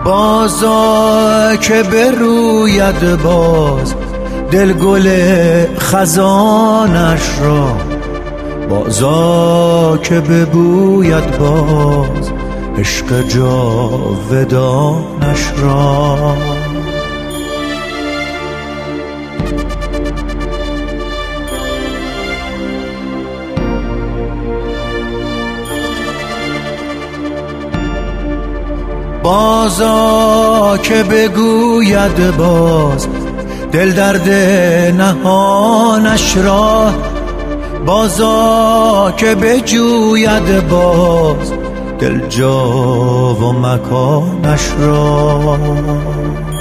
بازا که بروید باز دل گل خزانش را، بازا که ببوید باز عشق جاودانش را. بازا که بگوید باز دل درد نهانش را، بازا که بجوید باز دل جا و مکانش را.